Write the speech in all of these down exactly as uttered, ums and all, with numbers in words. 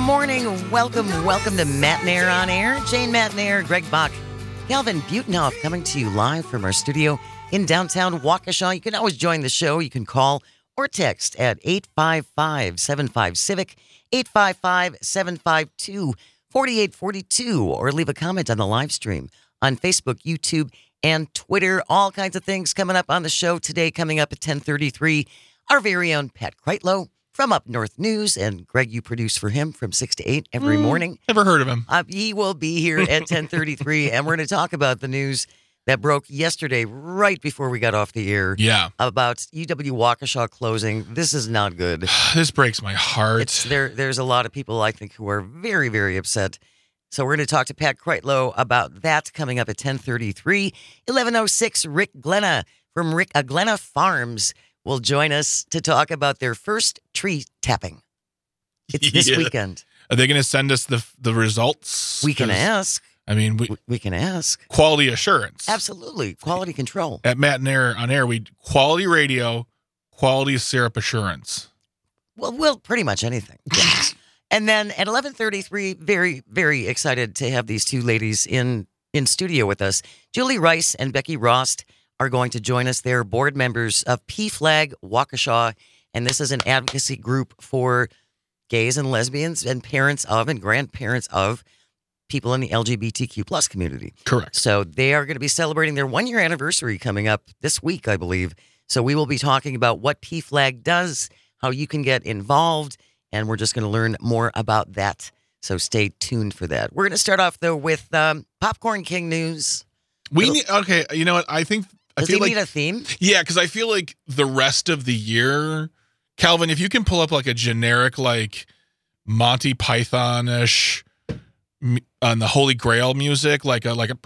morning. Welcome, welcome to Matnair on Air. Jane Matnair, Greg Bach, Calvin Butenhoff coming to you live from our studio in downtown Waukesha. You can always join the show. You can call or text at eight five five, seven five, CIVIC, eight five five, seven five two, four eight four two, or leave a comment on the live stream on Facebook, YouTube, and Twitter. All kinds of things coming up on the show today. Coming up at ten thirty-three, our very own Pat Kreitlow from Up North News. And Greg, you produce for him from six to eight every mm, morning. Never heard of him. Uh, he will be here at ten thirty-three, and we're going to talk about the news that broke yesterday right before we got off the air. Yeah. About U W Waukesha closing. This is not good. This breaks my heart. It's, there, there's a lot of people, I think, who are very, very upset. So we're going to talk to Pat Kreitlow about that coming up at ten thirty-three. eleven oh six, Rick Glenna from Rick uh, Glenna Farms will join us to talk about their first tree tapping. It's this Yeah. weekend. Are they going to send us the the results? We can 'Cause, ask. I mean, we, We can ask. quality assurance. Absolutely. Quality control. At Matt and Air on Air, we quality radio, quality syrup assurance. Well, well, pretty much anything. And then at eleven thirty-three, very, very excited to have these two ladies in, in studio with us. Julie Rice and Becky Rost are going to join us. They're board members of P Flag Waukesha, and this is an advocacy group for gays and lesbians and parents of and grandparents of people in the L G B T Q plus community. Correct. So they are going to be celebrating their one-year anniversary coming up this week, I believe. So we will be talking about what P Flag does, how you can get involved, and we're just going to learn more about that. So stay tuned for that. We're going to start off, though, with um, Popcorn King news. We It'll- need, okay, you know what? I think, I Does feel he like, need a theme? yeah, because I feel like the rest of the year, Calvin, if you can pull up like a generic, like Monty Python-ish m- on the Holy Grail music, like a, like a,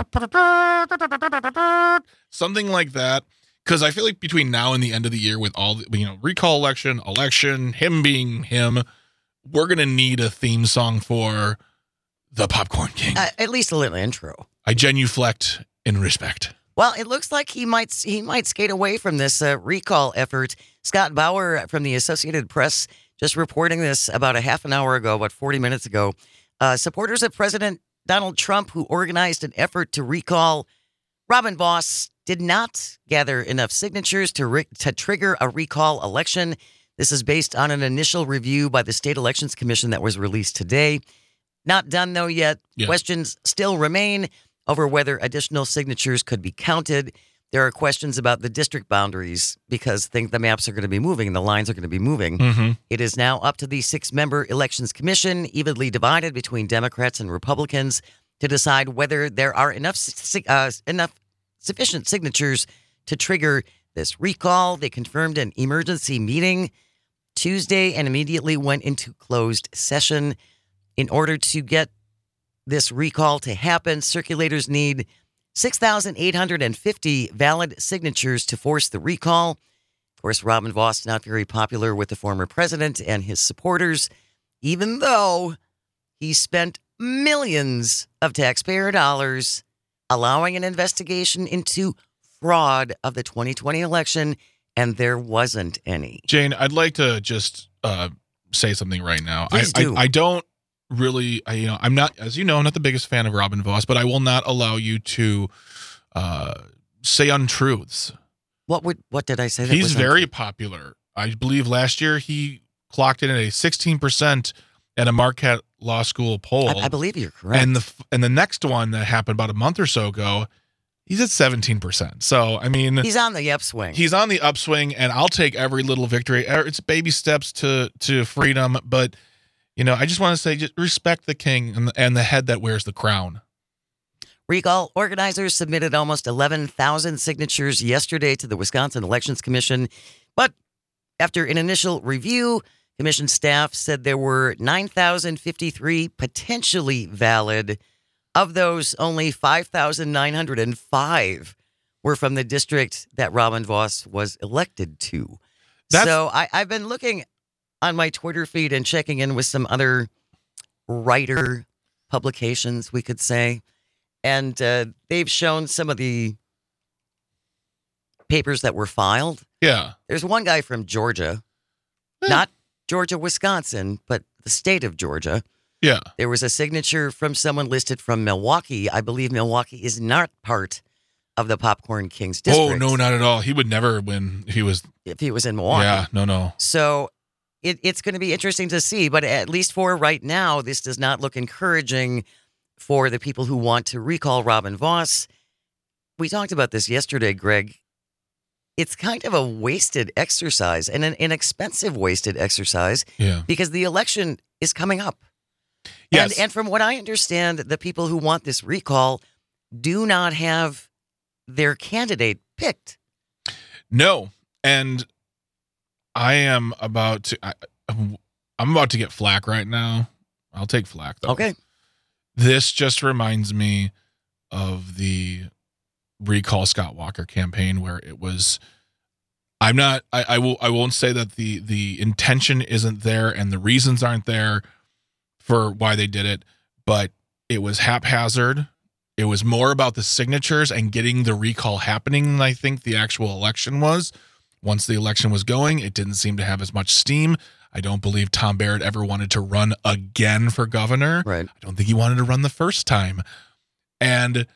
something like that. Because I feel like between now and the end of the year with all the, you know, recall election, election, him being him, we're going to need a theme song for the Popcorn King. Uh, at least a little intro. I genuflect in respect. Well, it looks like he might he might skate away from this uh, recall effort. Scott Bauer from the Associated Press just reporting this about a half an hour ago, about forty minutes ago. Uh, supporters of President Donald Trump, who organized an effort to recall Robin Vos, did not gather enough signatures to re- to trigger a recall election. This is based on an initial review by the State Elections Commission that was released today. Not done, though, yet. Yeah. Questions still remain over whether additional signatures could be counted. There are questions about the district boundaries because think the maps are going to be moving and the lines are going to be moving. Mm-hmm. It is now up to the six-member Elections Commission, evenly divided between Democrats and Republicans, to decide whether there are enough si- uh, enough sufficient signatures to trigger this recall. They confirmed an emergency meeting Tuesday and immediately went into closed session. In order to get this recall to happen, circulators need six thousand eight hundred fifty valid signatures to force the recall. Of course, Robin Vos not very popular with the former president and his supporters, even though he spent millions of taxpayer dollars allowing an investigation into fraud of the twenty twenty election, and there wasn't any. Jane, I'd like to just uh, say something right now. Please I, do. I I don't really, I, you know, I'm not, as you know, I'm not the biggest fan of Robin Vos, but I will not allow you to uh, say untruths. What would what did I say? That He's was very untrue? popular. I believe last year he clocked in at a sixteen percent at a Marquette Law School poll. I, I believe you're correct. And the and the next one that happened about a month or so ago, he's at seventeen percent. So, I mean, he's on the upswing. he's on the upswing, and I'll take every little victory. It's baby steps to to freedom, but you know, I just want to say, just respect the king and the, and the head that wears the crown. Recall organizers submitted almost eleven thousand signatures yesterday to the Wisconsin Elections Commission, but after an initial review, commission staff said there were nine thousand fifty-three potentially valid. Of those, only five thousand nine hundred five were from the district that Robin Vos was elected to. That's- so I, I've been looking on my Twitter feed and checking in with some other writer publications, we could say. And uh, they've shown some of the papers that were filed. Yeah. There's one guy from Georgia, Eh. not Georgia, Wisconsin, but the state of Georgia. Yeah. There was a signature from someone listed from Milwaukee. I believe Milwaukee is not part of the Popcorn Kings district. Oh, no, not at all. He would never win. He was. If he was in Milwaukee. Yeah, no, no. So it, it's going to be interesting to see. But at least for right now, this does not look encouraging for the people who want to recall Robin Vos. We talked about this yesterday, Greg. It's kind of a wasted exercise and an inexpensive wasted exercise Yeah. because the election is coming up. Yes. And, and from what I understand, the people who want this recall do not have their candidate picked. No. And I am about to, I, I'm about to get flack right now. I'll take flack, though. Okay. This just reminds me of the recall Scott Walker campaign where it was, I'm not, I, I will, I won't say that the, the intention isn't there and the reasons aren't there for why they did it, but it was haphazard. It was more about the signatures and getting the recall happening than I think the actual election was. Once the election was going, it didn't seem to have as much steam. I don't believe Tom Barrett ever wanted to run again for governor. Right. I don't think he wanted to run the first time. And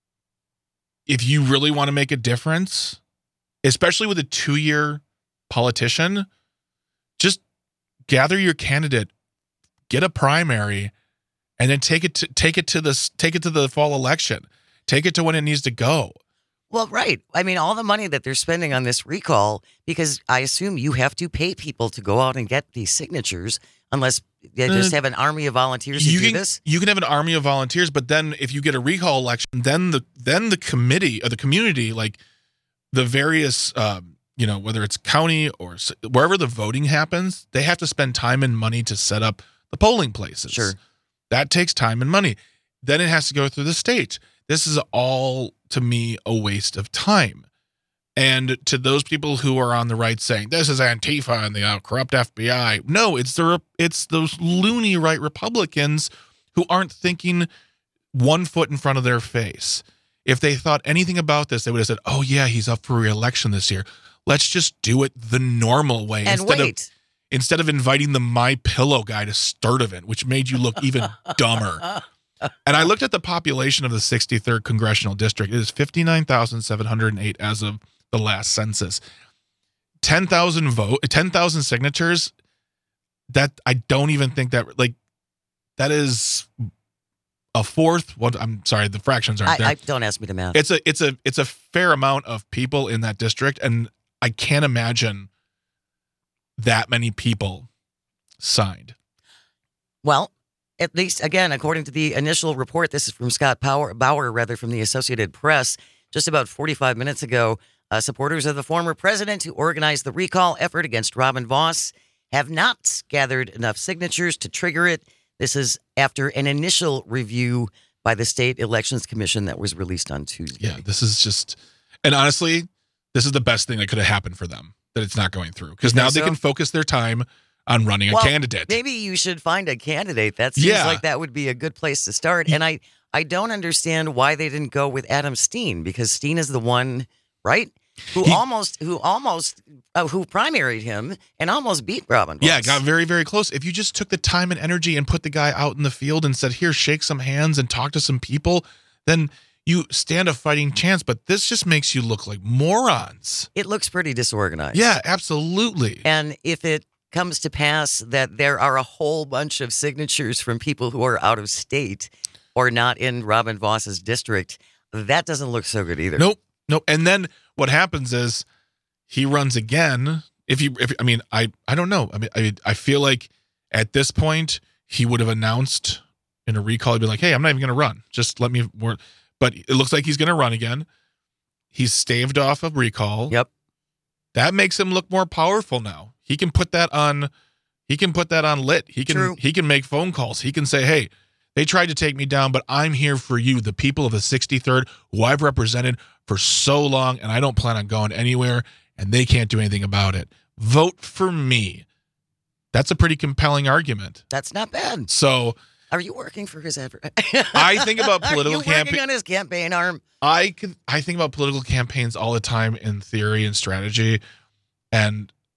if you really want to make a difference, especially with a two-year politician, just gather your candidate, get a primary, and then take it to take it to the take it to the fall election. Take it to when it needs to go. Well, right. I mean, all the money that they're spending on this recall, because I assume you have to pay people to go out and get these signatures, unless they just have an army of volunteers who you do can, this. You can have an army of volunteers, but then if you get a recall election, then the then the committee or the community, like the various, um, you know, whether it's county or wherever the voting happens, they have to spend time and money to set up the polling places. Sure. That takes time and money. Then it has to go through the state. This is all, to me, a waste of time. And to those people who are on the right saying, this is Antifa and the uh, corrupt F B I. No, it's the it's those loony right Republicans who aren't thinking one foot in front of their face. If they thought anything about this, they would have said, oh, yeah, he's up for re-election this year. Let's just do it the normal way. And instead wait. Of, instead of inviting the My Pillow guy to Sturtevant, which made you look even dumber. And I looked at the population of the sixty-third Congressional District. It is fifty-nine thousand seven hundred eight as of the last census. ten thousand vote, ten thousand signatures. That I don't even think that like that is a fourth. What I'm sorry, the fractions aren't I, there. I don't ask me to math. It's a it's a it's a fair amount of people in that district, and I can't imagine that many people signed. Well, at least, again, according to the initial report, this is from Scott Power, Bauer, rather, from the Associated Press, just about forty-five minutes ago, uh, supporters of the former president who organized the recall effort against Robin Vos have not gathered enough signatures to trigger it. This is after an initial review by the State Elections Commission that was released on Tuesday. Yeah, this is just, and honestly, this is the best thing that could have happened for them, that it's not going through. Because now so? they can focus their time on running well, a candidate. Maybe you should find a candidate. That seems Yeah. like that would be a good place to start. And I, I don't understand why they didn't go with Adam Steen, because Steen is the one, right? Who He- almost, who almost, uh, who primaried him and almost beat Robin Vos. Yeah, got very, very close. If you just took the time and energy and put the guy out in the field and said, here, shake some hands and talk to some people, then you stand a fighting chance. But this just makes you look like morons. It looks pretty disorganized. Yeah, absolutely. And if it comes to pass that there are a whole bunch of signatures from people who are out of state or not in Robin Vos's district, that doesn't look so good either. Nope. Nope. And then what happens is he runs again. If you, if I mean, I, I don't know. I mean, I, I feel like at this point he would have announced in a recall, he'd be like, hey, I'm not even going to run. Just let me work. But it looks like he's going to run again. He's staved off a recall. Yep. That makes him look more powerful now. He can put that on, he can put that on lit. He can, True. he can make phone calls. He can say, hey, they tried to take me down, but I'm here for you, the people of the sixty-third, who I've represented for so long, and I don't plan on going anywhere, and they can't do anything about it. Vote for me. That's a pretty compelling argument. That's not bad. So Are you working for his adver- I think about Are political you working campaign. on his campaign arm? I could, I think about political campaigns all the time in theory and strategy, and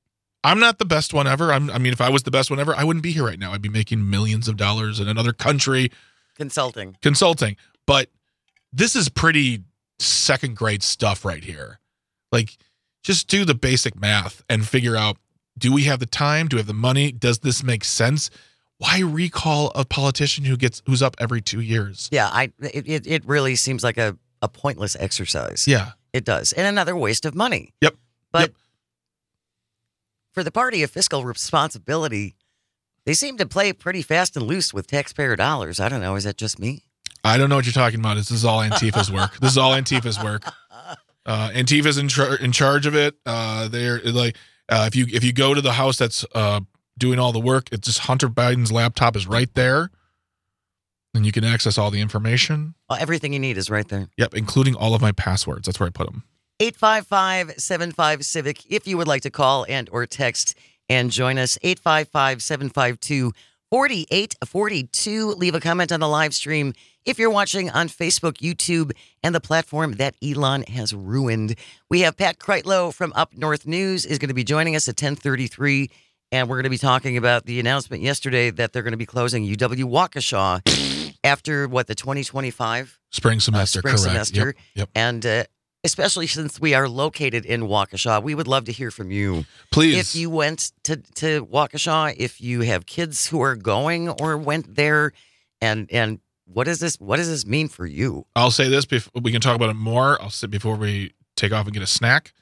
I'm not the best one ever. I'm, I mean, if I was the best one ever, I wouldn't be here right now. I'd be making millions of dollars in another country. Consulting. Consulting. But this is pretty second grade stuff right here. Like, just do the basic math and figure out, do we have the time? Do we have the money? Does this make sense? Why recall a politician who gets who's up every two years? Yeah, I it, it, it really seems like a, a pointless exercise. Yeah. It does. And another waste of money. Yep. But yep. for the party of fiscal responsibility, they seem to play pretty fast and loose with taxpayer dollars. I don't know. Is that just me? I don't know what you're talking about. This is all Antifa's work. This is all Antifa's work. Uh, Antifa's in, char- in charge of it. Uh, they're like, uh, if you if you go to the house that's uh, doing all the work, it's just Hunter Biden's laptop is right there, and you can access all the information. Well, everything you need is right there. Yep, including all of my passwords. That's where I put them. eight five five, seven five, civic if you would like to call and or text and join us. eight five five, seven five two, four eight four two. Leave a comment on the live stream if you're watching on Facebook, YouTube, and the platform that Elon has ruined. We have Pat Kreitlow from Up North News is going to be joining us at ten thirty-three, and we're going to be talking about the announcement yesterday that they're going to be closing U W Waukesha after, what, the twenty twenty-five? Spring semester, uh, spring correct. semester. Yep, yep. And uh, especially since we are located in Waukesha, we would love to hear from you. Please. If you went to, to Waukesha, if you have kids who are going or went there, and and what is this? What does this mean for you? I'll say this before we can talk about it more. I'll say before we take off and get a snack.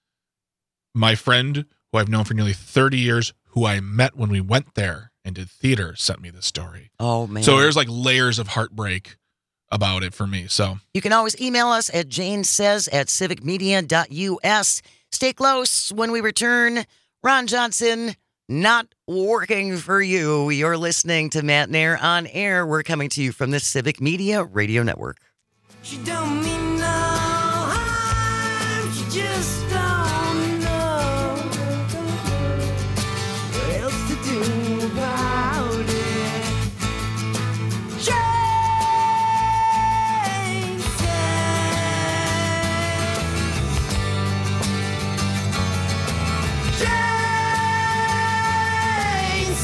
My friend, who I've known for nearly thirty years, who I met when we went there and did theater, sent me this story. Oh, man. So there's like layers of heartbreak about it for me. So you can always email us at janesays at civic media dot u s. Stay close. When we return, Ron Johnson, not working for you. You're listening to Matt Nair on Air. We're coming to you from the Civic Media Radio Network. She don't mean no harm, she just don't know what else to do about it. Jane said, Jane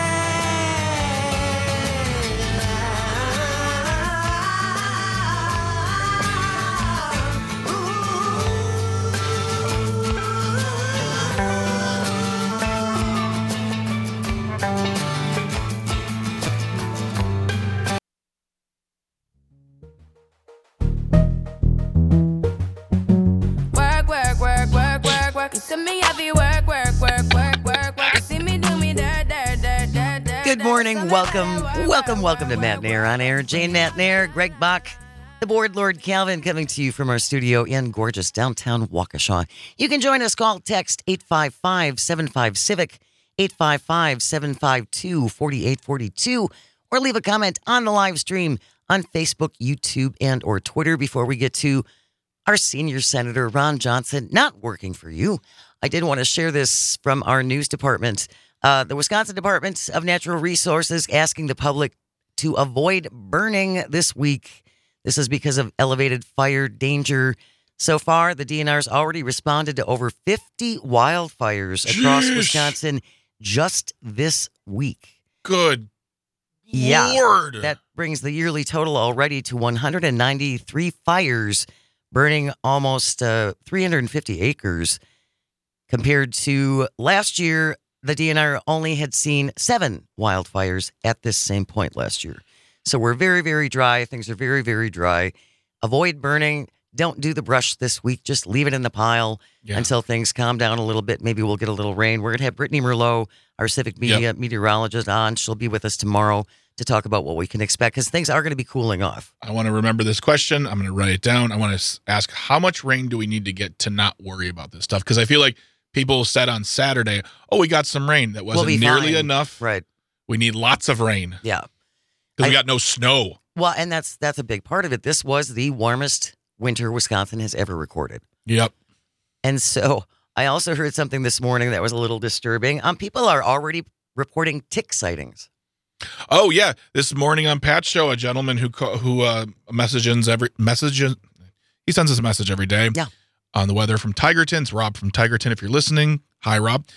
Work, work, work, work, work, work. You see me heavy work, work, work, work, work, work. You see me do me dirt, dirt, dirt, dirt, dirt. Good morning. Welcome, welcome, welcome to Matt Nair on Air. Jane Matt Nair, Greg Bach, the board Lord Calvin coming to you from our studio in gorgeous downtown Waukesha. You can join us. Call, text eight five five, seven five, civic, eight five five, seven five two, four eight four two, or leave a comment on the live stream on Facebook, YouTube, and or Twitter before we get to our senior senator, Ron Johnson, not working for you. I did want to share this from our news department. Uh, the Wisconsin Department of Natural Resources asking the public to avoid burning this week. This is because of elevated fire danger. So far, the D N R's already responded to over fifty wildfires across Jeez. Wisconsin just this week. good Yeah, Lord. that brings the yearly total already to one hundred ninety-three fires, burning almost uh, three hundred fifty acres. Compared to last year, the D N R only had seen seven wildfires at this same point last year. So we're very, very dry. Things are very, very dry. Avoid burning. Don't do the brush this week. Just leave it in the pile Yeah. until things calm down a little bit. Maybe we'll get a little rain. We're going to have Brittany Merlot, our civic media meteorologist, on. She'll be with us tomorrow to talk about what we can expect because things are going to be cooling off. I want to remember this question. I'm going to write it down. I want to ask, how much rain do we need to get to not worry about this stuff? Because I feel like people said on Saturday, oh, we got some rain. That wasn't be nearly fine. enough. Right. We need lots of rain Yeah. because we I- got no snow. Well, and that's that's a big part of it. This was the warmest winter Wisconsin has ever recorded. Yep. And so I also heard something this morning that was a little disturbing. Um, people are already reporting tick sightings. Oh yeah, this morning on Pat's show, a gentleman who ca- who uh, messages every messages he sends us a message every day. Yeah. On the weather from Tigerton. It's Rob from Tigerton. If you're listening, hi Rob.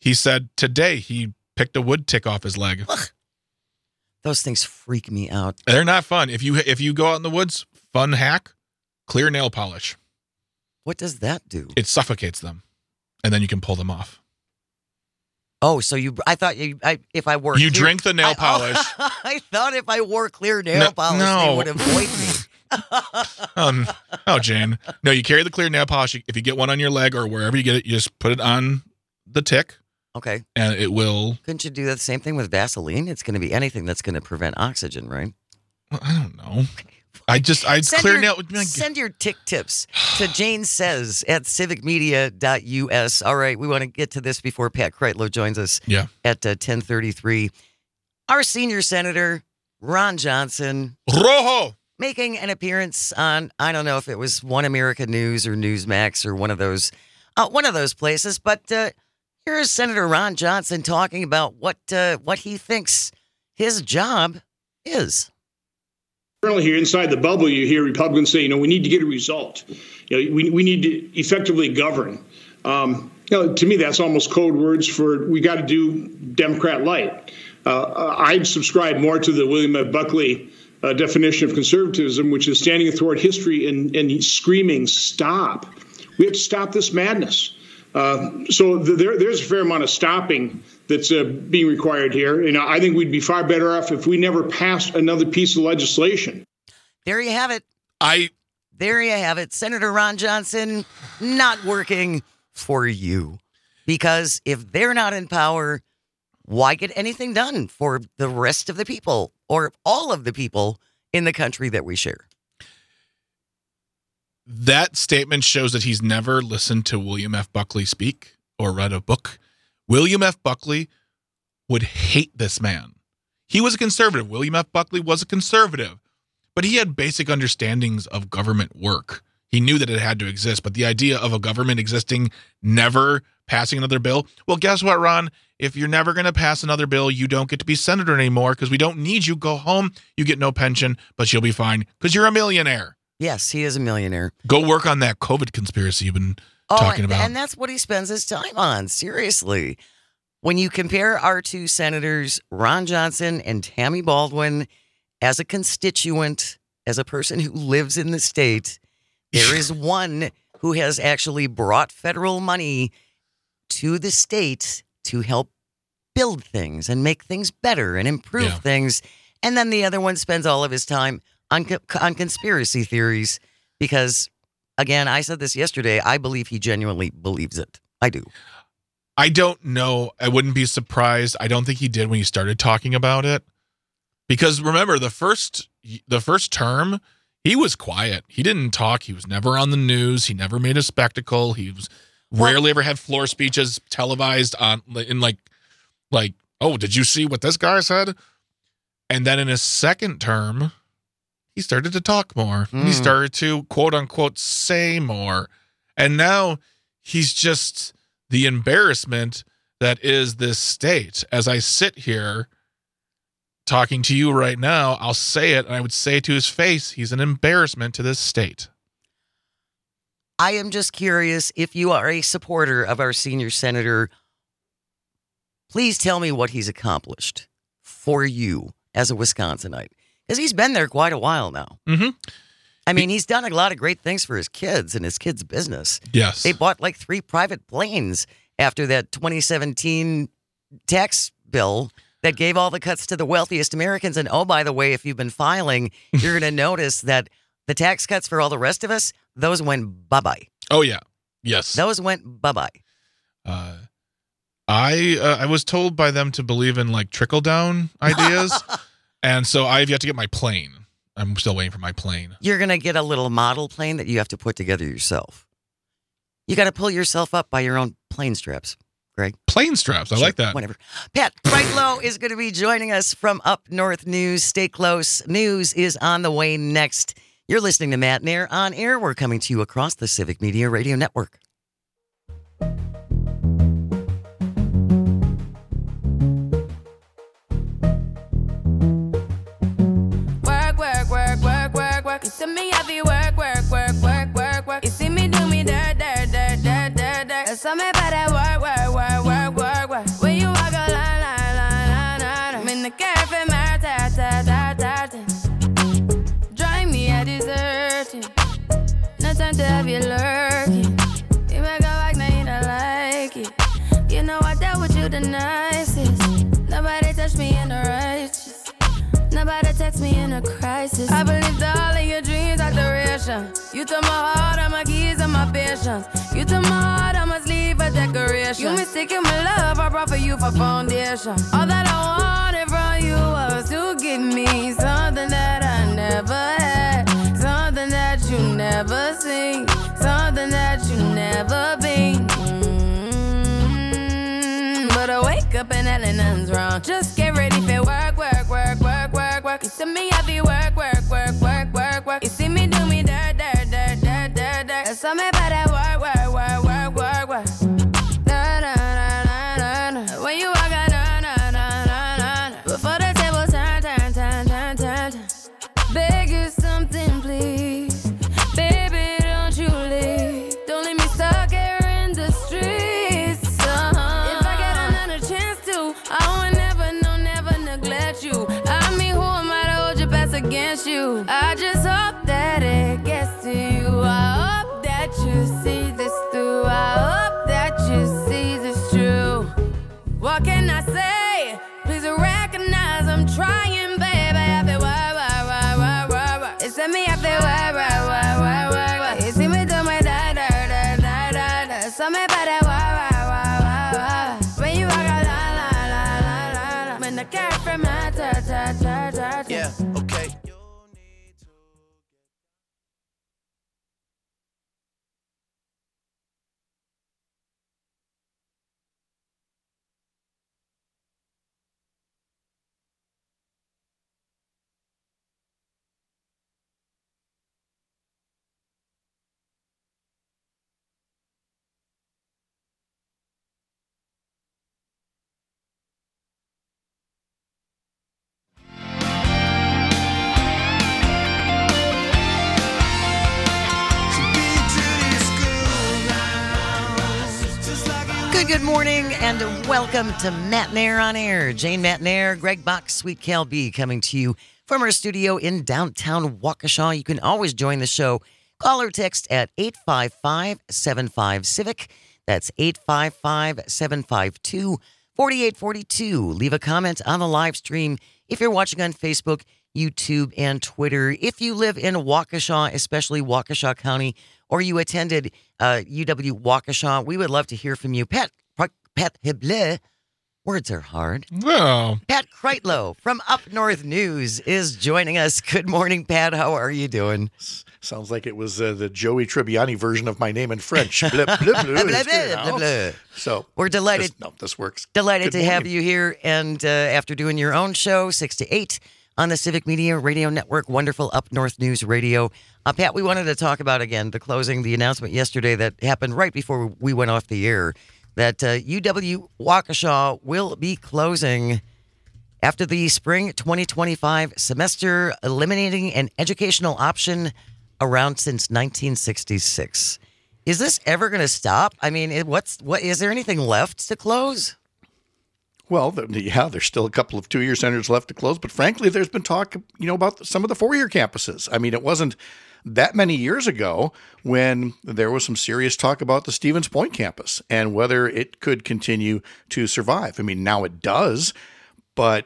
He said today he picked a wood tick off his leg. Ugh. Those things freak me out. They're not fun. If you if you go out in the woods, fun hack, clear nail polish. What does that do? It suffocates them, and then you can pull them off. Oh, so you? I thought you. I, if I wore You clear, drink the nail I, polish. Oh, I thought if I wore clear nail No, polish, no. they would avoid me. um, oh, Jane. No, you carry the clear nail polish. If you get one on your leg or wherever you get it, you just put it on the tick, Okay. and it will. Couldn't you do the same thing with Vaseline? It's going to be anything that's going to prevent oxygen, right? Well, I don't know. I just I Send clear your, nail. Send your tick tips to Jane Says at civic media dot U S. All right, we want to get to this before Pat Kreitlow joins us Yeah. at uh, ten thirty-three. Our senior senator, Ron Johnson, Rojo. making an appearance on, I don't know if it was One America News or Newsmax or one of those, uh, one of those places, but uh, here's Senator Ron Johnson talking about what uh, what he thinks his job is. Currently here inside the bubble, you hear Republicans say, you know, we need to get a result. You know, we, we need to effectively govern. Um, you know, to me, that's almost code words for we got to do Democrat light. Uh, I'd subscribe more to the William F. Buckley uh, definition of conservatism, which is standing athwart history and, and screaming, stop. We have to stop this madness. Uh, so the, there, there's a fair amount of stopping that's uh, being required here. You know, I think we'd be far better off if we never passed another piece of legislation. There you have it. I There you have it. Senator Ron Johnson not working for you. Because if they're not in power, why get anything done for the rest of the people or all of the people in the country that we share? That statement shows that he's never listened to William F. Buckley speak or read a book. William F. Buckley would hate this man. He was a conservative. William F. Buckley was a conservative, but he had basic understandings of government work. He knew that it had to exist, but the idea of a government existing, never passing another bill, well, guess what, Ron? If you're never going to pass another bill, you don't get to be senator anymore because we don't need you. Go home. You get no pension, but you'll be fine because you're a millionaire. Yes, he is a millionaire. Go work on that COVID conspiracy you've been Oh, talking and, about. and that's what he spends his time on. Seriously. When you compare our two senators, Ron Johnson and Tammy Baldwin, as a constituent, as a person who lives in the state, there is one who has actually brought federal money to the state to help build things and make things better and improve Yeah. things. And then the other one spends all of his time on, co- on conspiracy theories because, again, I said this yesterday, I believe he genuinely believes it. I do. I don't know. I wouldn't be surprised. I don't think he did when he started talking about it. Because remember, the first the first term, he was quiet. He didn't talk. He was never on the news. He never made a spectacle. He was rarely ever had floor speeches televised on in like like, oh, did you see what this guy said? And then in his second term, he started to talk more. Mm. He started to quote unquote say more. And now he's just the embarrassment that is this state. As I sit here talking to you right now, I'll say it, and I would say it to his face, he's an embarrassment to this state. I am just curious if you are a supporter of our senior senator, please tell me what he's accomplished for you as a Wisconsinite. Because he's been there quite a while now. Mm-hmm. I mean, he's done a lot of great things for his kids and his kids' business. Yes. They bought like three private planes after that twenty seventeen tax bill that gave all the cuts to the wealthiest Americans. And oh, by the way, if you've been filing, you're going to notice that the tax cuts for all the rest of us, those went bye-bye. Oh, yeah. Yes. Those went bye-bye. Uh, I uh, I was told by them to believe in like trickle-down ideas. And so I've yet to get my plane. I'm still waiting for my plane. You're going to get a little model plane that you have to put together yourself. You got to pull yourself up by your own plane straps, Greg. Plane straps. I Sure, like that. Whatever. Pat Kreitlow is going to be joining us from Up North News. Stay close. News is on the way next. You're listening to Matt Nair on Air. We're coming to you across the Civic Media Radio Network. Work, work, work, work, work, work. You see me heavy work, work, work, work, work, work. You see me do me dirt, dirt, dirt, dirt, dirt, dirt. There's something about that work, work, work, work, work, work. have you lurking. You make a like, now you don't like it. You know I dealt with you the nicest. Nobody touched me in the righteous. Nobody text me in a crisis. I believed all of your dreams are duration. You took my heart, all my keys, and my patience. You took my heart, I must leave a decoration. You mistaken my love, I brought for you for foundation. All that I wanted from you was to give me something that I never had, something that you never seen, something that you never been. Mm-hmm. But I wake up and hell nothing's wrong. Just get ready for work, work, work, work, work, work. You see me happy, work, work, work, work, work, work. You see me do me dirt, dirt, dirt, dirt, dirt, dirt. There's something about that work, work, work, work, work, work. Da, da, da, da, da, da. When you walk out, da, da, da, da, da, da. Before the table turn, turn, turn, turn, turn, turn. Beg you something, please. Baby, don't you leave. Don't leave me stuck here in the streets. Uh-huh. If I get another chance to, I would never, no, never neglect you. I mean, who am I to hold your best against you? I just hope that it gets to you. I hope that you see this through. I hope that you see this true. What can I say? Please recognize I'm trying, baby. I feel why, why, why, why, why, why. It's me, I feel why, why, why, why, why, why. You see me do my da, da, da, da, da, da. Something about that why, why, why, why, why. When you walk out, la, la, la, la, la, la. When the cat from my ta, ta, ta, ta, ta. Yeah, okay. Good, good morning, and welcome to Matt Nair on Air. Jane Matt Nair, Greg Bach, Sweet Cal B coming to you from our studio in downtown Waukesha. You can always join the show. Call or text at eight five five, seven five, CIVIC. That's eight five five, seven five two, four eight four two. Leave a comment on the live stream if you're watching on Facebook, YouTube, and Twitter. If you live in Waukesha, especially Waukesha County, or you attended uh, U W Waukesha, we would love to hear from you. Pat, Pat, bleh, words are hard. Well, Pat Kreitlow from Up North News is joining us. Good morning, Pat. How are you doing? Sounds like it was uh, the Joey Tribbiani version of my name in French. Blah, blah, blah, Blah, blah, blah, blah. So We're delighted. This, no, this works. Delighted Good to have morning. you here. And uh, after doing your own show, six to eight on the Civic Media Radio Network, wonderful Up North News Radio. Uh, Pat, we wanted to talk about, again, the closing, the announcement yesterday that happened right before we went off the air, that uh, U W Waukesha will be closing after the spring twenty twenty-five semester, eliminating an educational option around since nineteen sixty-six. Is this ever going to stop? I mean, it, what's what? Is there anything left to close? Well, the, yeah, there's still a couple of two-year centers left to close, but frankly, there's been talk, you know, about some of the four-year campuses. I mean, it wasn't that many years ago when there was some serious talk about the Stevens Point campus and whether it could continue to survive. I mean, now it does, but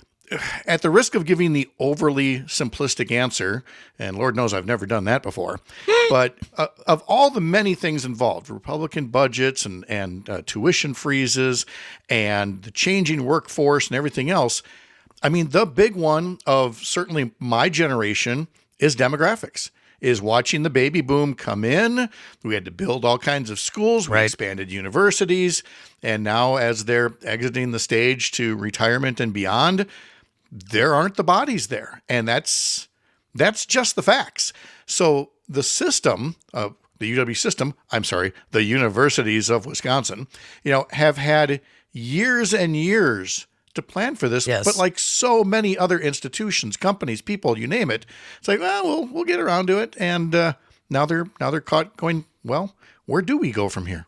at the risk of giving the overly simplistic answer, and Lord knows I've never done that before, but uh, of all the many things involved, Republican budgets and, and uh, tuition freezes and the changing workforce and everything else, I mean, the big one of certainly my generation is demographics, is watching the baby boom come in. We had to build all kinds of schools. We Right. expanded universities. And now as they're exiting the stage to retirement and beyond, there aren't the bodies there. And that's that's just the facts. So the system, uh, the U W system, I'm sorry, the universities of Wisconsin, you know, have had years and years to plan for this. Yes. But like so many other institutions, companies, people, you name it, it's like, well, we'll, we'll get around to it. And uh, now they're now they're caught going, well, where do we go from here?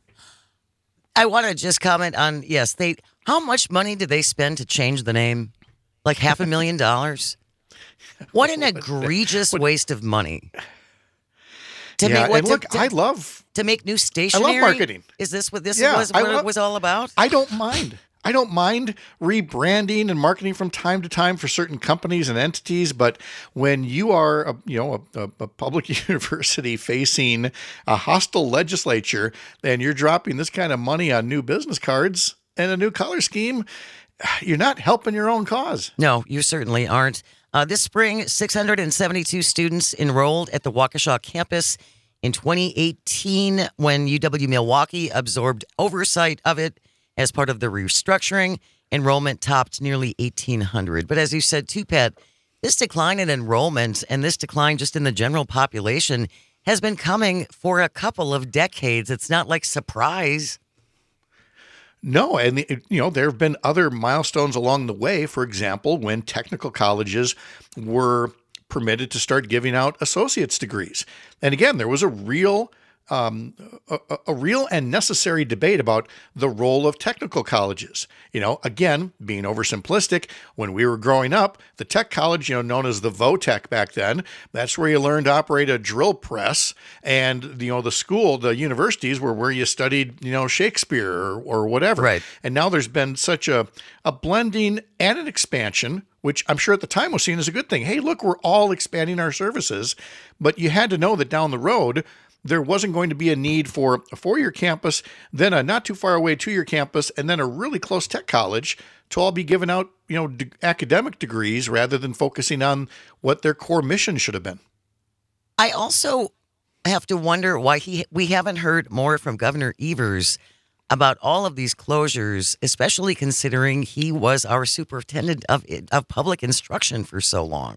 I want to just comment on, yes, they. How much money did they spend to change the name? Like half a million dollars? What an egregious waste of money. To yeah, make what and to- look, to- I love To make new stationery? marketing. Is this what this Yeah, was, I what love- it was all about? I don't mind. I don't mind rebranding and marketing from time to time for certain companies and entities, but when you are, a, you know, a, a public university facing a hostile legislature, and you're dropping this kind of money on new business cards and a new color scheme, you're not helping your own cause. No, you certainly aren't. Uh, this spring, six hundred seventy-two students enrolled at the Waukesha campus. In twenty eighteen, when U W-Milwaukee absorbed oversight of it as part of the restructuring, enrollment topped nearly eighteen hundred. But as you said too, Pat, this decline in enrollment and this decline just in the general population has been coming for a couple of decades. It's not like surprise. No, and the, you know there have been other milestones along the way. For example, when technical colleges were permitted to start giving out associate's degrees, and again, there was a real, um, a, a real and necessary debate about the role of technical colleges. You know, again, being oversimplistic, when we were growing up, the tech college, you know, known as the Votech back then, that's where you learned to operate a drill press, and you know, the school, the universities were where you studied, you know, Shakespeare or, or whatever. Right. And now there's been such a a blending and an expansion, which I'm sure at the time was seen as a good thing. Hey, look, we're all expanding our services, but you had to know that down the road, there wasn't going to be a need for a four-year campus, then a not too far away two-year campus, and then a really close tech college to all be giving out, you know, de- academic degrees rather than focusing on what their core mission should have been. I also have to wonder why he we haven't heard more from Governor Evers about all of these closures, especially considering he was our superintendent of of public instruction for so long.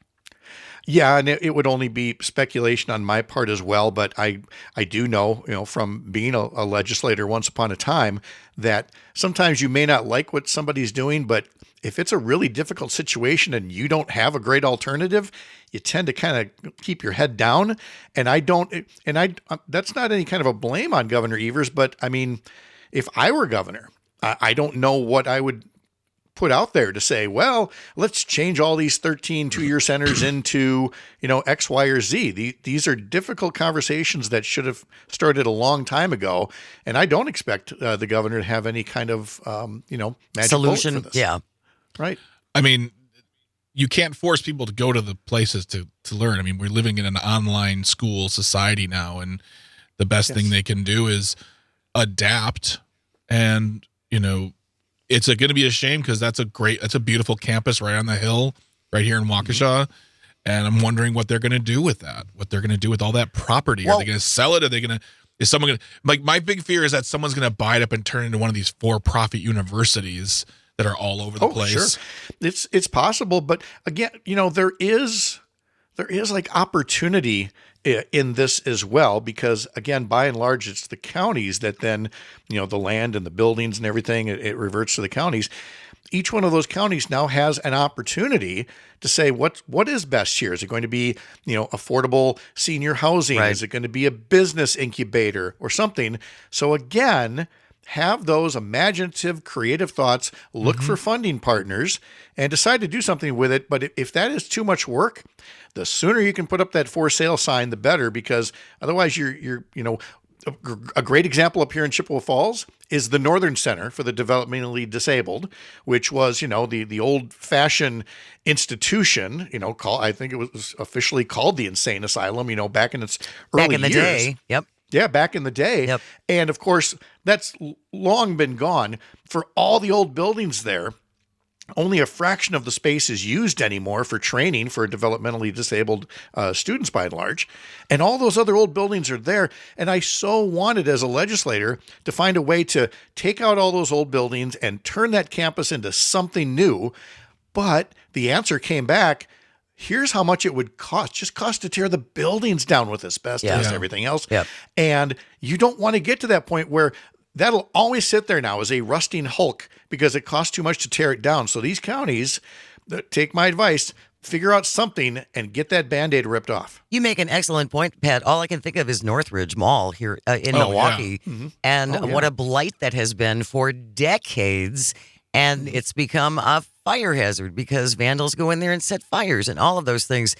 Yeah, and it, it would only be speculation on my part as well, but I I do know, you know, from being a, a legislator once upon a time, that sometimes you may not like what somebody's doing, but if it's a really difficult situation and you don't have a great alternative, you tend to kind of keep your head down. And I don't, and I that's not any kind of a blame on Governor Evers, but I mean, if I were governor, I, I don't know what I would put out there to say, well, let's change all these thirteen two-year centers into, you know, X, Y, or Z. The, these are difficult conversations that should have started a long time ago. And I don't expect uh, the governor to have any kind of, um, you know, magic Solution. bullet for this. Yeah. Right. I mean, you can't force people to go to the places to, to learn. I mean, we're living in an online school society now, and the best Yes. thing they can do is adapt. And, you know, it's going to be a shame because that's a great, that's a beautiful campus right on the hill, right here in Waukesha. And I'm wondering what they're going to do with that, what they're going to do with all that property. Well- Are they going to sell it? Are they going to, is someone going to, like, my big fear is that someone's going to buy it up and turn it into one of these for-profit universities that are all over the Oh, place. sure. It's, it's possible. But again, you know, there is, there is like opportunity i- in this as well, because again, by and large, it's the counties that then, you know, the land and the buildings and everything, it, it reverts to the counties. Each one of those counties now has an opportunity to say, what, what is best here? Is it going to be, you know, affordable senior housing? Right. Is it going to be a business incubator or something? So again, have those imaginative, creative thoughts, look for funding partners, and decide to do something with it. But if- if that is too much work, the sooner you can put up that for sale sign, the better, because otherwise you're, you're, you know, a, a great example up here in Chippewa Falls is the Northern Center for the Developmentally Disabled, which was, you know, the, the old fashioned institution, you know, call, I think it was officially called the Insane Asylum, you know, back in its early Back in the years. day. Yep. Yeah, back in the day. Yep. And of course, that's l- long been gone. For all the old buildings there, only a fraction of the space is used anymore for training for developmentally disabled uh, students by and large. And all those other old buildings are there. And I so wanted as a legislator to find a way to take out all those old buildings and turn that campus into something new. But the answer came back, here's how much it would cost, just cost to tear the buildings down with asbestos Yeah. and everything else. Yep. And you don't want to get to that point where that'll always sit there now as a rusting hulk because it costs too much to tear it down. So these counties, that take my advice, figure out something and get that Band-Aid ripped off. You make an excellent point, Pat. All I can think of is Northridge Mall here uh, in Oh, yeah. Milwaukee, and Oh, yeah. what a blight that has been for decades. And it's become a fire hazard because vandals go in there and set fires and all of those things.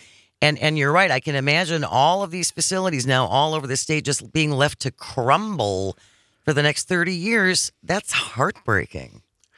And and you're right. I can imagine all of these facilities now all over the state just being left to crumble for the next thirty years. That's heartbreaking.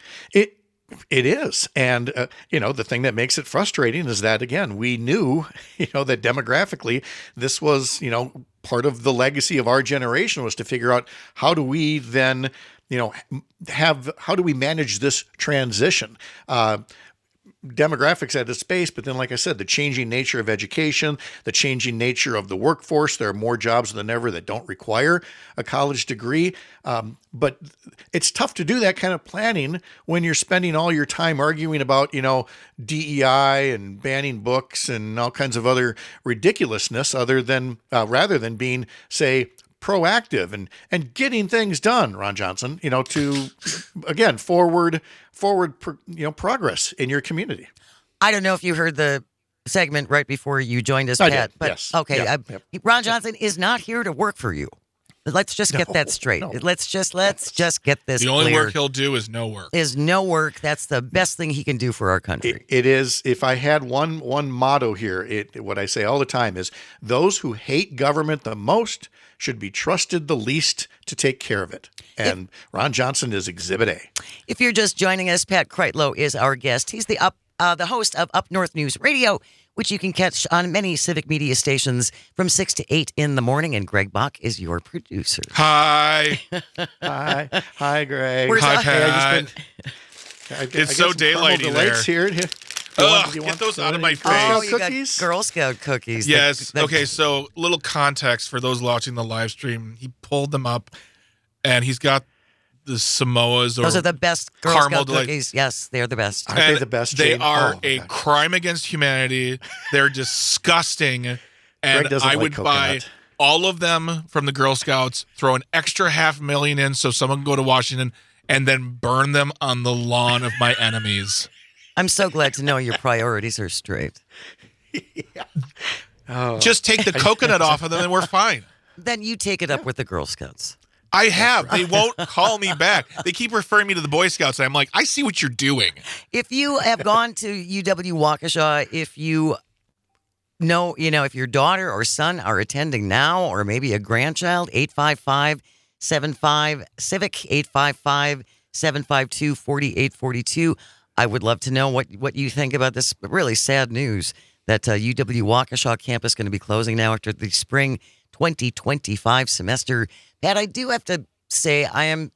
It it is, and uh, you know, the thing that makes it frustrating is that, again, we knew, you know, that demographically this was, you know, part of the legacy of our generation was to figure out how do we then, you know, have how do we manage this transition. Uh, Demographics at its space, but then, like I said, the changing nature of education, the changing nature of the workforce. There are more jobs than ever that don't require a college degree. Um, but it's tough to do that kind of planning when you're spending all your time arguing about, you know, D E I and banning books and all kinds of other ridiculousness, other than uh, rather than being, say, proactive and and getting things done, Ron Johnson, you know, to again forward forward you know progress in your community. I don't know if you heard the segment right before you joined us, I Pat, did, but yes. okay, Yeah, uh, yep. Ron Johnson is not here to work for you. Let's just get No, that straight. no. Let's just let's just get this The only clear. work he'll do is no work. Is no work. That's the best thing he can do for our country. It, it is. If I had one one motto here, it what I say all the time is: those who hate government the most should be trusted the least to take care of it. And Ron Johnson is Exhibit A. If you're just joining us, Pat Kreitlow is our guest. He's the up uh, the host of Up North News Radio, which you can catch on many civic media stations from six to eight in the morning. And Greg Bach is your producer. Hi. Hi, hi, Greg. Where's Hi, I- Hey, I just Pat. been- I- I It's got so some caramel daylighty delights there. here. Ugh, want- do you get want- those you out want of my any face. Girl Oh, Scout you got cookies? Girl Scout cookies. Yes. The- the- Okay. So, little context for those watching the live stream. He pulled them up, and he's got the Samoas. Or Those are the best Girl caramel Scout delight. cookies. Yes, they're the best. Aren't they and the best, They Jane? are Oh, my a God. crime against humanity. They're disgusting, and Greg doesn't I like would buy coconut. all of them from the Girl Scouts. Throw an extra half million in, so someone can go to Washington, and then burn them on the lawn of my enemies. I'm so glad to know your priorities are straight. Oh. Just take the coconut off of them, and we're fine. Then you take it up with the Girl Scouts. I have. They won't call me back. They keep referring me to the Boy Scouts, and I'm like, I see what you're doing. If you have gone to U W Waukesha, if you know, you know, if your daughter or son are attending now, or maybe a grandchild, eight five five, seven five, CIVIC, eight five five, seven five two, four eight four two. I would love to know what, what you think about this really sad news that uh, U W Waukesha campus is going to be closing now after the spring twenty twenty-five semester. Pat, I do have to say I am,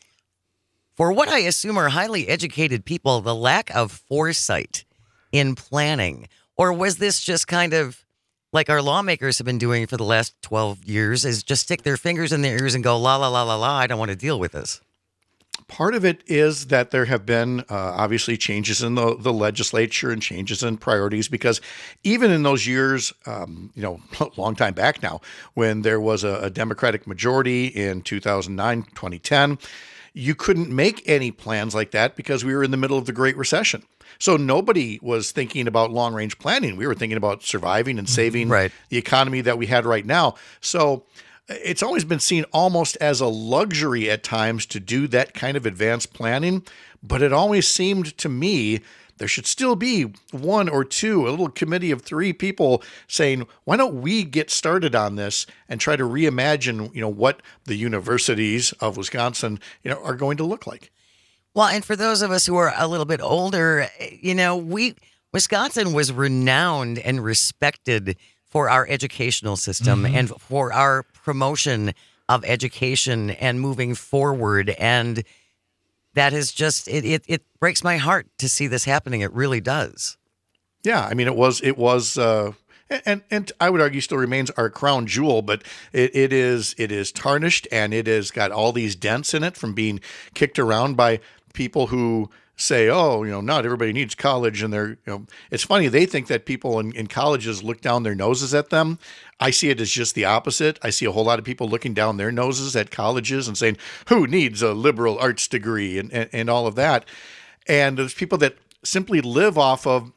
for what I assume are highly educated people, the lack of foresight in planning. Or was this just kind of like our lawmakers have been doing for the last twelve years, is just stick their fingers in their ears and go, la, la, la, la, la, I don't want to deal with this. Part of it is that there have been uh, obviously changes in the, the legislature and changes in priorities, because even in those years, um, you know, a long time back now, when there was a, a Democratic majority in two thousand nine, twenty ten, you couldn't make any plans like that because we were in the middle of the Great Recession. So nobody was thinking about long range planning. We were thinking about surviving and saving Right. the economy that we had right now. So it's always been seen almost as a luxury at times to do that kind of advanced planning, but it always seemed to me there should still be one or two, a little committee of three people saying, why don't we get started on this and try to reimagine, you know, what the universities of Wisconsin, you know, are going to look like. Well, and for those of us who are a little bit older, you know, we Wisconsin was renowned and respected for our educational system Mm-hmm. and for our promotion of education and moving forward. And that is just, it, it, it breaks my heart to see this happening. It really does. Yeah, I mean, it was, it was, uh, and and I would argue still remains our crown jewel, but it, it is it is tarnished, and it has got all these dents in it from being kicked around by people who say, oh, you know, not everybody needs college, and they're, you know, it's funny, they think that people in, in colleges look down their noses at them. I see it as just the opposite. I see a whole lot of people looking down their noses at colleges and saying, who needs a liberal arts degree and and, and all of that. And there's people that simply live off of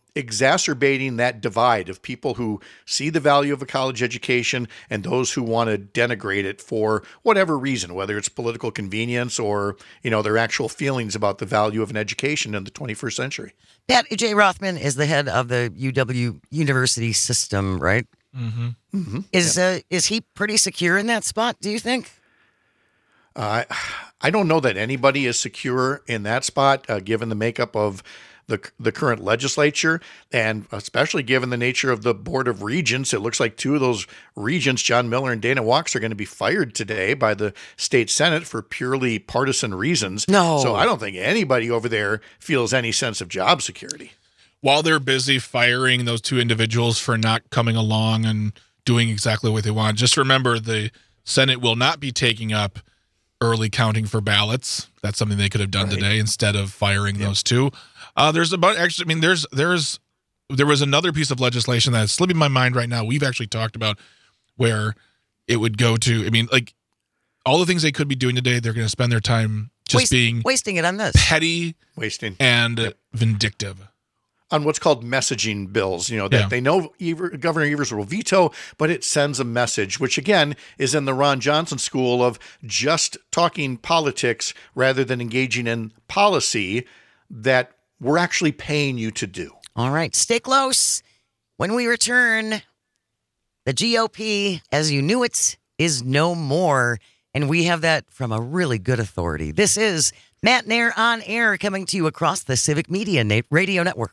exacerbating that divide of people who see the value of a college education and those who want to denigrate it for whatever reason, whether it's political convenience or, you know, their actual feelings about the value of an education in the twenty-first century. Pat J. Rothman is the head of the U W University system, right? Mm-hmm. Mm-hmm. Is uh, is he pretty secure in that spot, do you think? Uh, I don't know that anybody is secure in that spot, uh, given the makeup of the the current legislature, and especially given the nature of the Board of Regents. It looks like two of those regents, John Miller and Dana Wachs, are going to be fired today by the state Senate for purely partisan reasons. No. So I don't think anybody over there feels any sense of job security. While they're busy firing those two individuals for not coming along and doing exactly what they want, just remember the Senate will not be taking up early counting for ballots. That's something they could have done Right. today instead of firing Yep. those two. Uh, there's about actually, I mean, there's there's there was another piece of legislation that's slipping my mind right now. We've actually talked about where it would go to. I mean, like all the things they could be doing today, they're going to spend their time just Waste- being wasting it on this. petty Wasting and vindictive. on what's called messaging bills, you know, that Yeah. they know Ever, Governor Evers will veto, but it sends a message, which again is in the Ron Johnson school of just talking politics rather than engaging in policy that we're actually paying you to do. All right, stay close. When we return, the G O P, as you knew it, is no more. And we have that from a really good authority. This is Matt Nair on Air, coming to you across the Civic Media Na- Radio Network.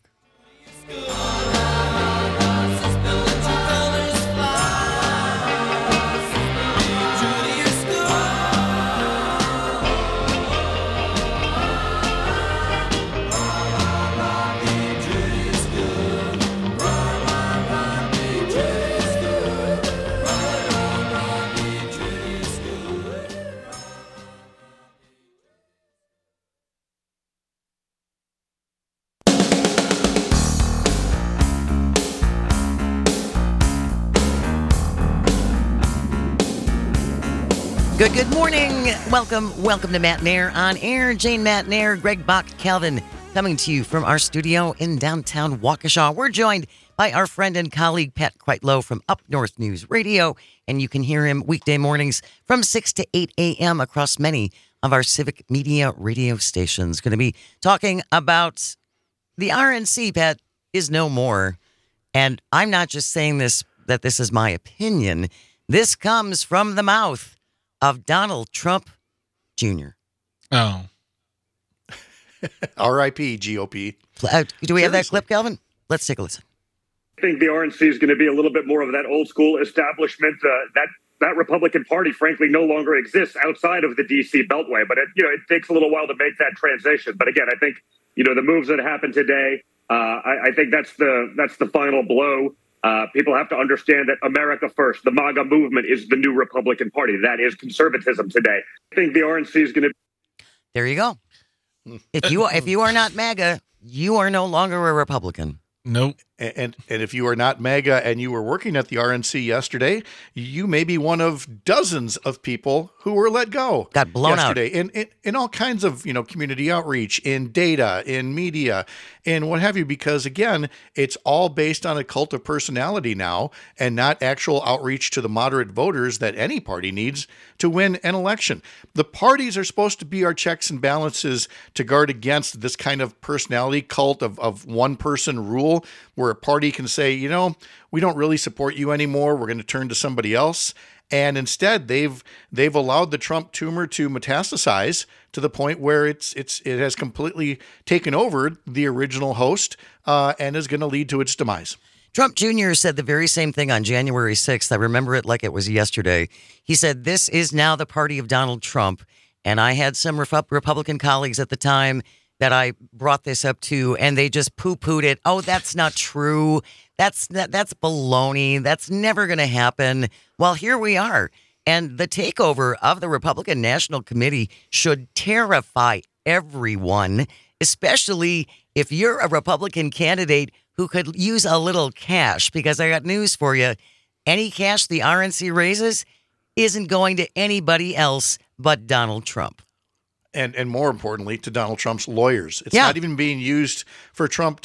Good, good morning. Welcome, welcome to Matt Nair on Air. Jane Matt Nair, Greg Bach, Calvin, coming to you from our studio in downtown Waukesha. We're joined by our friend and colleague, Pat Kreitlow from Up North News Radio, and you can hear him weekday mornings from six to eight a.m. across many of our Civic Media radio stations. Going to be talking about the R N C, Pat, is no more. And I'm not just saying this, that this is my opinion. This comes from the mouth of Donald Trump Junior Oh, R I P G O P. Uh, do we have that Seriously. clip, Calvin? Let's take a listen. I think the R N C is going to be a little bit more of that old school establishment. Uh, that that Republican Party, frankly, no longer exists outside of the D C Beltway. But it, you know, it takes a little while to make that transition. But again, I think you know the moves that happened today. Uh, I, I think that's the that's the final blow. Uh, people have to understand that America First, the MAGA movement, is the new Republican Party. That is conservatism today. I think the R N C is going to. There you go. If you if you are not MAGA, you are no longer a Republican. nope. And, and if you are not MAGA and you were working at the R N C yesterday, you may be one of dozens of people who were let go. Got blown out. yesterday in, in in all kinds of you know community outreach, in data, in media, and what have you. Because again, it's all based on a cult of personality now, and not actual outreach to the moderate voters that any party needs to win an election. The parties are supposed to be our checks and balances to guard against this kind of personality cult of of one person rule, where a party can say, you know, we don't really support you anymore. We're going to turn to somebody else. And instead, they've they've allowed the Trump tumor to metastasize to the point where it's it's it has completely taken over the original host uh, and is going to lead to its demise. Trump Junior said the very same thing on January sixth. I remember it like it was yesterday. He said, this is now the party of Donald Trump. And I had some Rep- Republican colleagues at the time that I brought this up to, and they just poo-pooed it. Oh, that's not true. That's that, that's baloney. That's never going to happen. Well, here we are. And the takeover of the Republican National Committee should terrify everyone, especially if you're a Republican candidate who could use a little cash, because I got news for you. Any cash the R N C raises isn't going to anybody else but Donald Trump. And and more importantly, to Donald Trump's lawyers. It's Yeah. not even being used for Trump to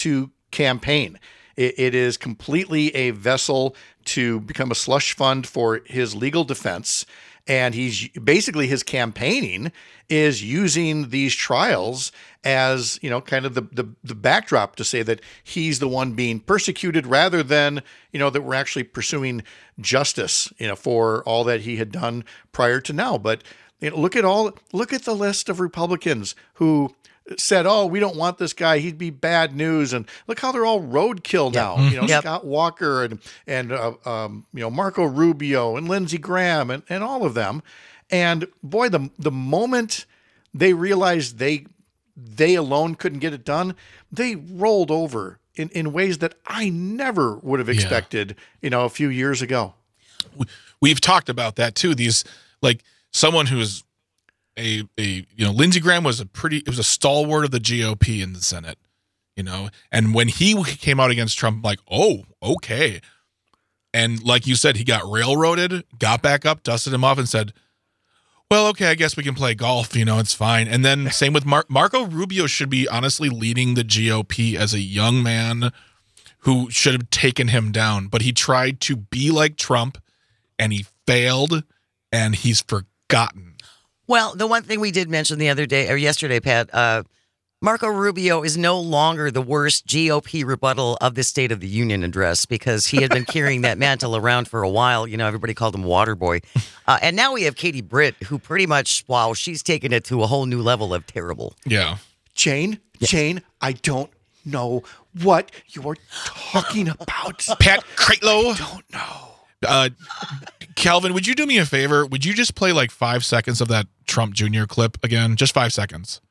campaign. It, it is completely a vessel to become a slush fund for his legal defense. And he's basically, his campaigning is using these trials as, you know, kind of the, the, the backdrop to say that he's the one being persecuted rather than, you know, that we're actually pursuing justice, you know, for all that he had done prior to now. But you know, look at all, look at the list of Republicans who said, oh, we don't want this guy, he'd be bad news. And look how they're all roadkill now. Yep. You know, Yep. Scott Walker and, and uh, um, you know, Marco Rubio and Lindsey Graham and, and all of them. And boy, the the moment they realized they they alone couldn't get it done, they rolled over in, in ways that I never would have expected, yeah. you know, a few years ago. We've talked about that too. These, like, someone who's A, a you know, Lindsey Graham was a pretty, it was a stalwart of the G O P in the Senate, you know, and when he came out against Trump, like, oh, okay. And like you said, he got railroaded, got back up, dusted him off and said, well, okay, I guess we can play golf, you know, it's fine. And then same with Mar- Marco Rubio should be honestly leading the G O P as a young man who should have taken him down, but he tried to be like Trump and he failed and he's forgotten. Well, the one thing we did mention the other day or yesterday, Pat, uh, Marco Rubio is no longer the worst G O P rebuttal of the State of the Union address because he had been carrying that mantle around for a while. You know, everybody called him Waterboy. Uh, and now we have Katie Britt, who pretty much, wow, she's taken it to a whole new level of terrible. Yeah. Jane, yeah. Jane, I don't know what you're talking about. Pat Kreitlow. I don't know. Uh, Calvin, would you do me a favor? Would you just play like five seconds of that Trump Junior clip again? Just five seconds.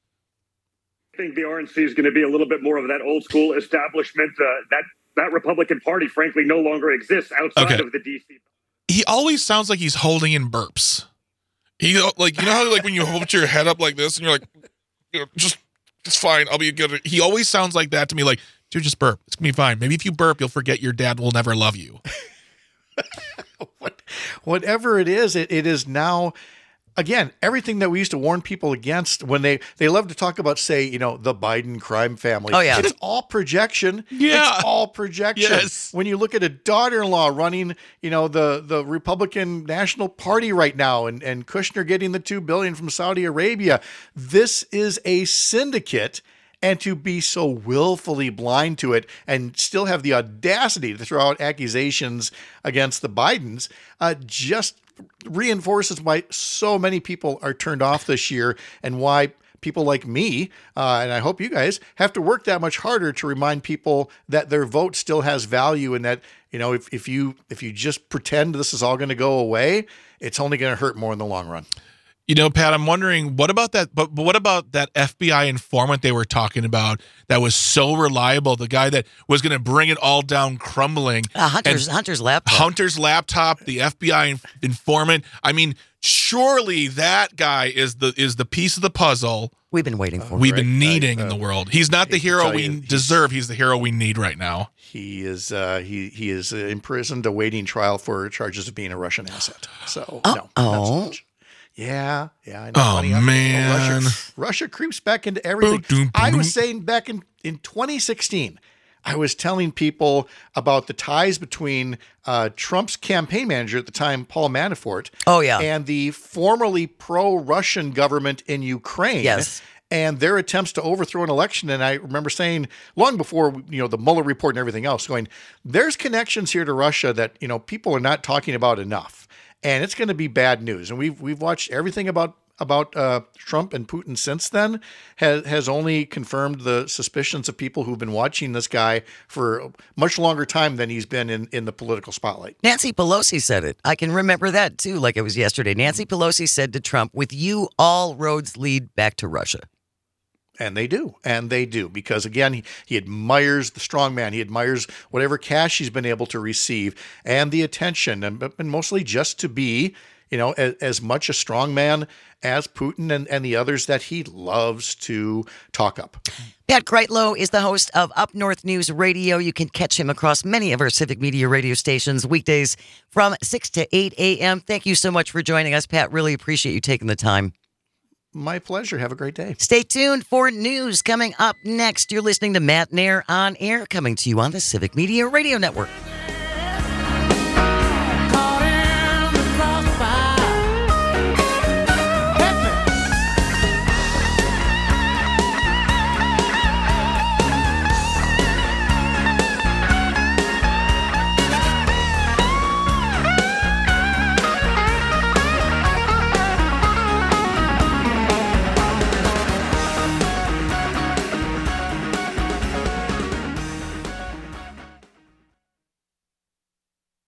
I think the R N C is going to be a little bit more of that old school establishment. Uh, that that Republican Party, frankly, no longer exists outside okay. of the D C. He always sounds like he's holding in burps. He like you know how like when you hold your head up like this and you're like, you know, just it's fine. I'll be good. He always sounds like that to me. Like, dude, just burp. It's gonna be fine. Maybe if you burp, you'll forget your dad will never love you. what, whatever it is, it, it is now. Again, everything that we used to warn people against when they, they love to talk about, say, you know, the Biden crime family. Oh, yeah. It's all projection. Yeah. It's all projection. Yes. When you look at a daughter-in-law running, you know, the, the Republican National Party right now and, and Kushner getting the two billion dollars from Saudi Arabia, this is a syndicate. And to be so willfully blind to it and still have the audacity to throw out accusations against the Bidens uh, just reinforces why so many people are turned off this year and why people like me, uh, and I hope you guys, have to work that much harder to remind people that their vote still has value and that, you know, if, if you if you just pretend this is all going to go away, it's only going to hurt more in the long run. You know, Pat, I'm wondering what about that, but, but what about that F B I informant they were talking about that was so reliable, the guy that was going to bring it all down crumbling. Uh, Hunter's, Hunter's laptop. Hunter's laptop, the F B I inf- informant. I mean, surely that guy is the is the piece of the puzzle we've been waiting for. We've right? been needing uh, in the world. He's not the hero we you, deserve. He's the hero we need right now. He is uh, he he is imprisoned, awaiting trial for charges of being a Russian asset. So oh, no, oh. not so much. Yeah, yeah, I know. Oh, Funny, man. Russia, Russia creeps back into everything. Boom, boom, I boom. was saying back in, in twenty sixteen, I was telling people about the ties between uh, Trump's campaign manager at the time, Paul Manafort, Oh, yeah. and the formerly pro-Russian government in Ukraine. Yes. And their attempts to overthrow an election. And I remember saying long before, you know, the Mueller report and everything else, going, there's connections here to Russia that, you know, people are not talking about enough. And it's going to be bad news. And we've we've watched everything about about uh, Trump and Putin since then has has only confirmed the suspicions of people who've been watching this guy for a much longer time than he's been in, in the political spotlight. Nancy Pelosi said it. I can remember that, too, like it was yesterday. Nancy Pelosi said to Trump, with you, all roads lead back to Russia. And they do. And they do. Because, again, he, he admires the strong man. He admires whatever cash he's been able to receive and the attention, and, and mostly just to be, you know, as, as much a strong man as Putin and, and the others that he loves to talk up. Pat Kreitlow is the host of Up North News Radio. You can catch him across many of our civic media radio stations weekdays from six to eight a.m. Thank you so much for joining us, Pat. Really appreciate you taking the time. My pleasure. Have a great day. Stay tuned for news coming up next. You're listening to Matt Nair on Air, coming to you on the Civic Media Radio Network.